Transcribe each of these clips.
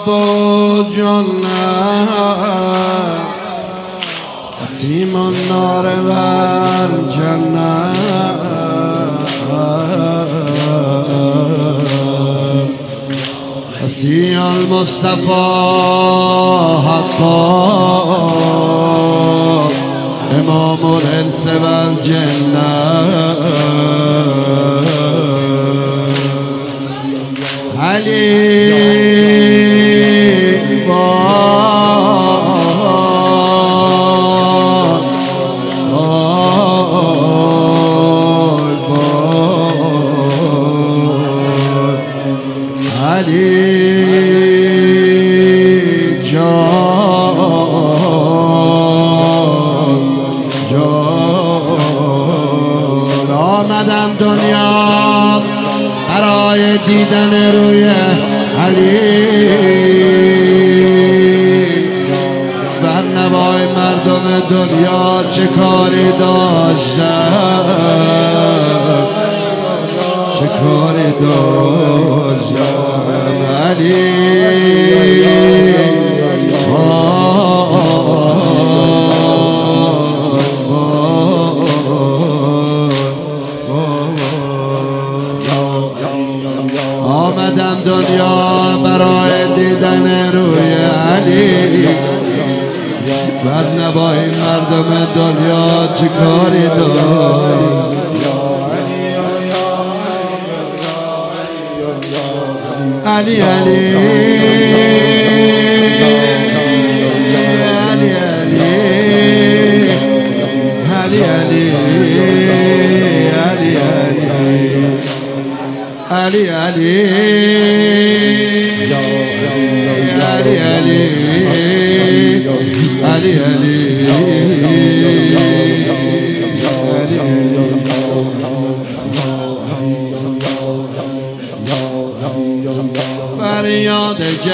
با جنت قسیم النار و الجنت قسی المصطفى حقا امام الانس و الجنت علی آمدم دنیا برای دیدن روی علی بر نوای مردم دنیا چه کاری داشتم چه کاری داشتم علی آمدم دنیا برای دیدن روی علی بر نوای مردم دنیا چه کاری داری علی علی علی علی علی علی علی علی علی علی فریاد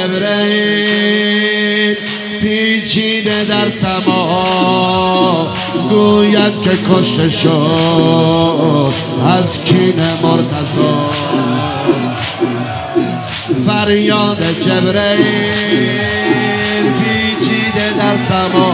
جبرئیل پیچیده در سما گوید که کشته شد از کین مرتضی فریاد جبرئیل پیچیده در سما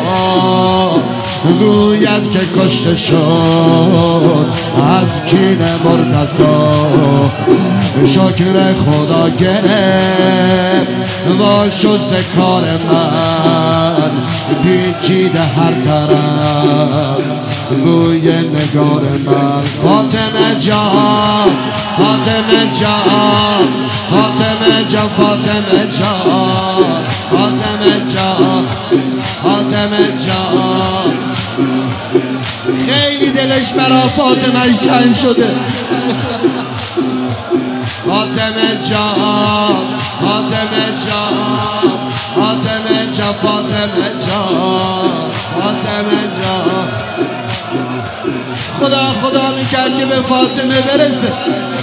گوید که کشته شد از کین مرتضی شکر خدا گرفت و شد ز کار من پیچیده هر طرف بوی نگار من فاطمه جان فاطمه جان فاطمه جان فاطمه جان فاطمه جان فاطمه جان خیلی دلش برا فاطمه تنگ شده فاطمه جان فاطمه جان فاطمه جان فاطمه جان فاطمه جان خدا میکرد که به فاطمه برسه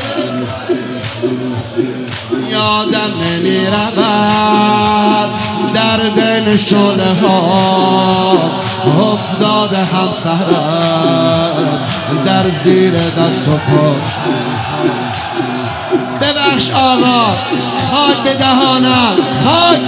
یادم نمیرود در بین شعله ها افتاده همسرم در زیر دست و پا ببخش آقا خاک به دهانم خاک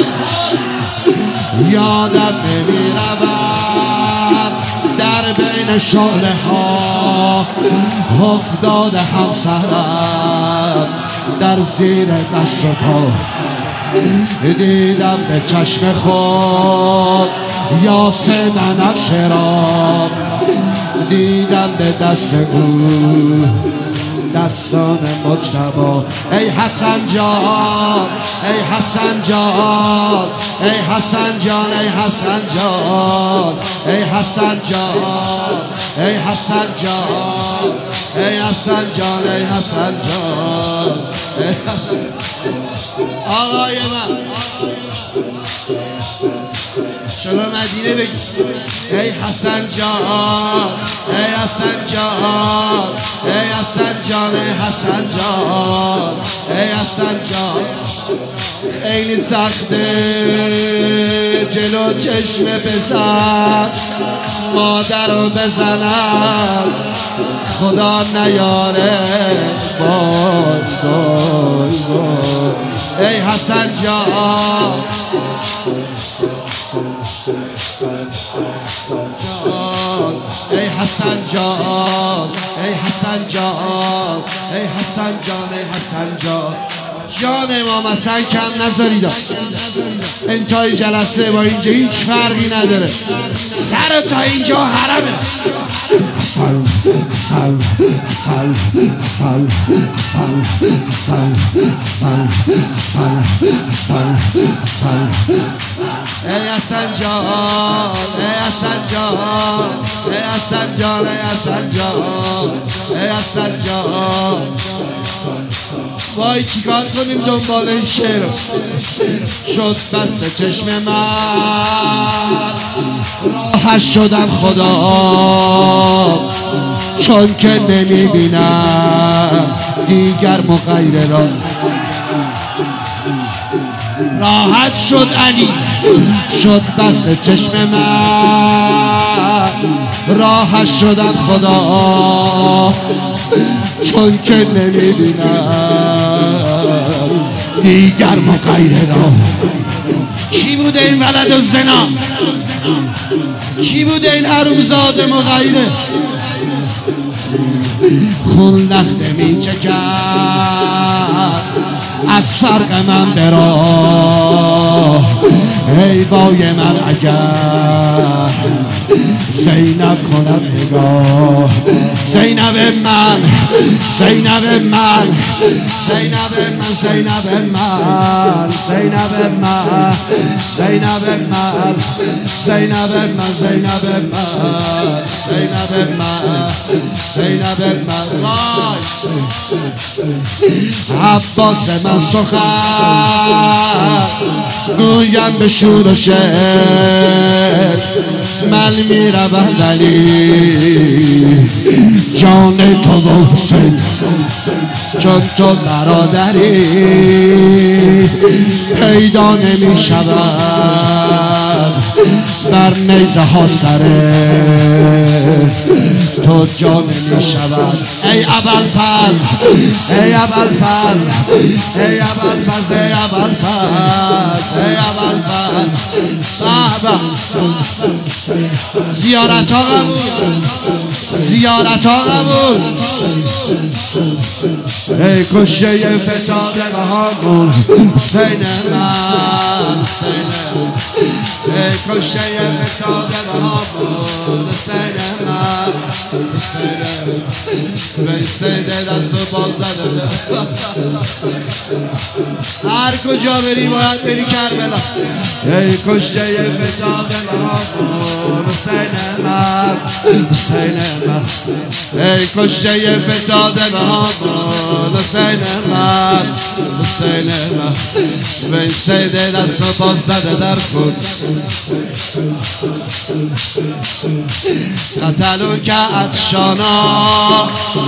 یادم نمیرود در بین شعله ها افتاده همسرم در زیر دست و پا دیدم به چشم خود یاسه بنفشه را دیدم به دست او دستان مجتبی ای حسن جان ای حسن جان ای حسن جان ای حسن جان ای حسن جان ای حسن جان ای حسن جان ای حسن جان آقای من شما مدینه بگی ای حسن جان ای حسن جان ای حسن جان ای حسن جان ای حسن جان خیلی سخته جلو چشم پسر مادر رو بزنم خدا نیاره وای وای وای ای حسن جان ای حسن جان ای حسن جان ای حسن جان ای حسن جان جان امام حسن کم نذارید. انتهای جلسه با اینجا هیچ فرقی نداره. سر تا اینجا حرمه. حسن حسن حسن حسن حسن حسن حسن حسن حسن حسن ای حسن جان ای حسن جان ای حسن جان ای حسن جان ای حسن جان وای چیکار کنیم دنبال این شعر شد بست چشم من راحت شدم خدا چون که نمیبینم دیگر مغیر را راحت شد علی شد بست چشم من راحت شدم خدا چون که نمیبینم دیگر مغیر را. کی بوده این ولد الزنا؟ کی بوده این حرومزاد مغیره؟ خون لخته می چکد از فرق من برا ای بای من اگر زینب کند نگاه زینب من زینب من زینب من زینب من زینب من زینب من زینب من زینب من زینب من زینب من عباس من سخن گویم به شور و شعر من میروم ولی جان تو و حسین چون تو برادری پیدا نمی شود بر نیزه ها سره تو جا نمی شود ای ابوالفضل ای ابوالفضل ای ابوالفضل ای ابوالفضل ای ابوالفضل صحبه زیارت ها قبول زیارت ها قبول ای کشته فتاده بهامون حسین من ای کشته فتاده بهامون حسین من ای سیده دست و باز زده هر کجا بری باید بری کربلا ای کشته فتاده بهامون حسین من حسین من ای کشته فتاده بهامون حسین من حسین من ای سیده دست و باز زده در خود قتلو که عطشانا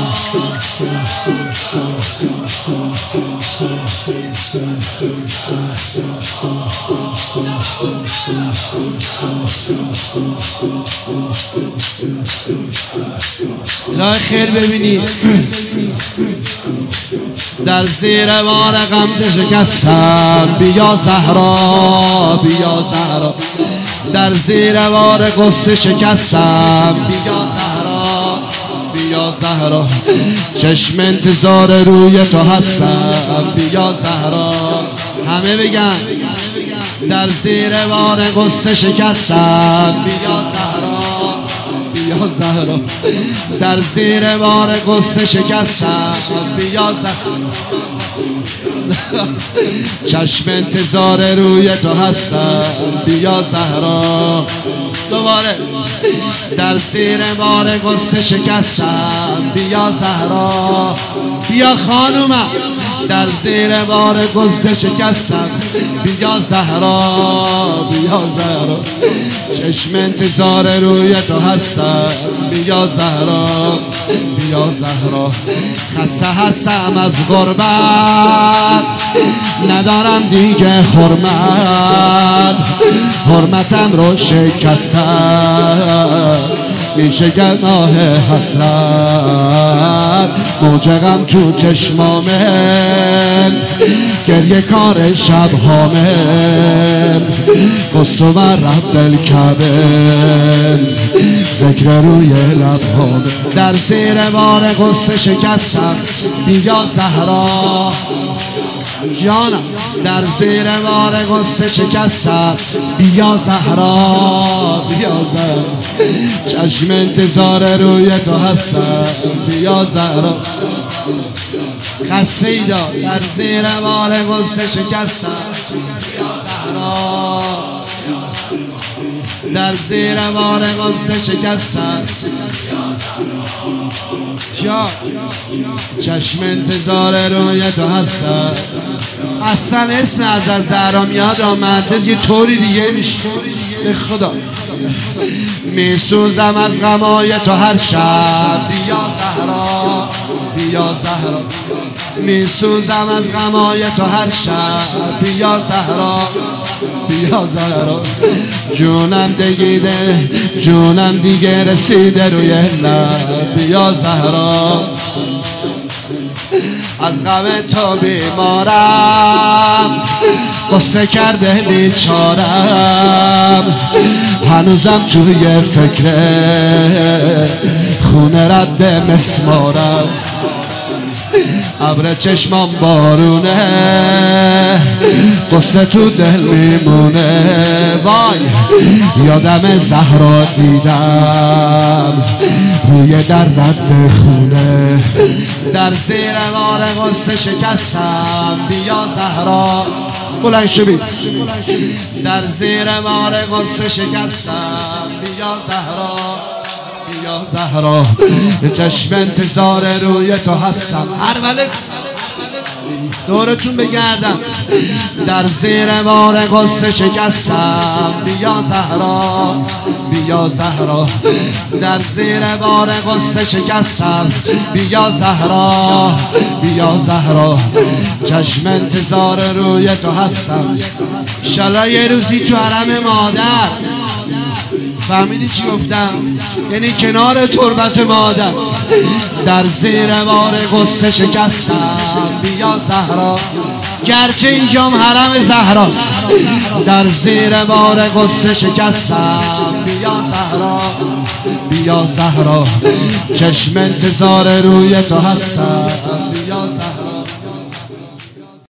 الهی خیر ببینی در زیر بار غمزه شکستم بیا زهرا بیا زهرا در زیر بار غصه شکستم بیا زهرا بیا زهرا چشم انتظار روی تو هستم بیا زهرا همه بگن در زیر بار غصه شکستم بیا زهرا بیا زهرا در زیر بار غصه شکستم بیا زهرا چشم انتظار روی تو هستم بیا زهرا دوباره در زیر بار غصه شکستم بیا زهرا بیا خانومم در زیر بار غصه شکستم بیا زهرا بیا زهرا چشم انتظار روی تو هستم بیا زهرا بیا زهرا خسته هستم از غربت ندارم دیگه حرمتم رو شکستم میشه گناه حسرت موج غم تو چشمامه، گریه کار شبهامه، قصه و رب الکعبه، ذکر روی لبهامه. در زیر بار قصه شکستم بیا زهرا جانم، در زیر بار قصه شکستم بیا زهرا، بیا زهرا، چشم انتظار روی تو هستم بیا زهرا. خسته ای داد در زیر بار قصه شکستم بیا زهرا، در زیر بار قصه شکستم جان، چشم انتظار روی تو هستم. اصلا اسم از زهرا میاد آمده یه طوری دیگه میشه به خدا. میسوزم از غمای تو هر شب بیا زهرا، بیا زهرا، میسوزم از غمای تو هر شب بیا زهرا، بیا زهرا. جونم دگیده، جونم دیگه رسیده روی لب بیا زهرا. از غم تو بیمارم، قصه کرده بیچارم، هنوزم توی فکر خونه رد مسمارم. ابر چشمام بارونه، قصه تو دل میمونه. وای یادم زهرا دیدم روی در رد خونه، در زیر بار قصه شکستم بیا زهرا. بلند شو بیست. در زیر بار قصه شکستم بیا زهرا، بیا زهرا، چشم انتظار روی تو هستم. هر ولد دورتون بگردم. در زیر بار قصه شکستم بیا زهرا، بیا زهرا، در زیر بار قصه شکستم بیا زهرا، بیا زهرا، چشم انتظار روی تو هستم. انشالله یه روزی تو حرم مادر، فهمیدی چی گفتم؟ یعنی کنار تربت مادر. در زیر بار قصه شکستم بیا زهرا، گرچه اینجام حرم زهراست. در زیر بار قصه شکستم بیا زهرا، بیا زهرا، چشم انتظار روی تو هستم بیا زهرا.